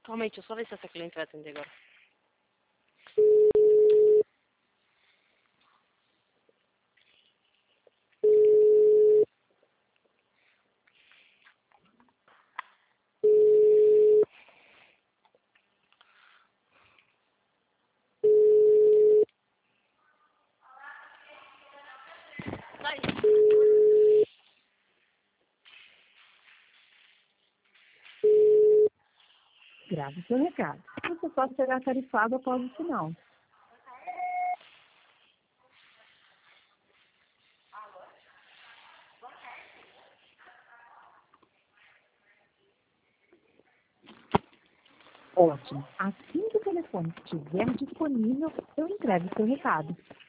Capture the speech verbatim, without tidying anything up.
Calma aí, deixa eu só ver se essa cliente vai atender agora. Vai. Grave seu recado. Você pode será tarifado após o sinal. Ótimo. Assim que o telefone estiver disponível, eu entrego seu recado.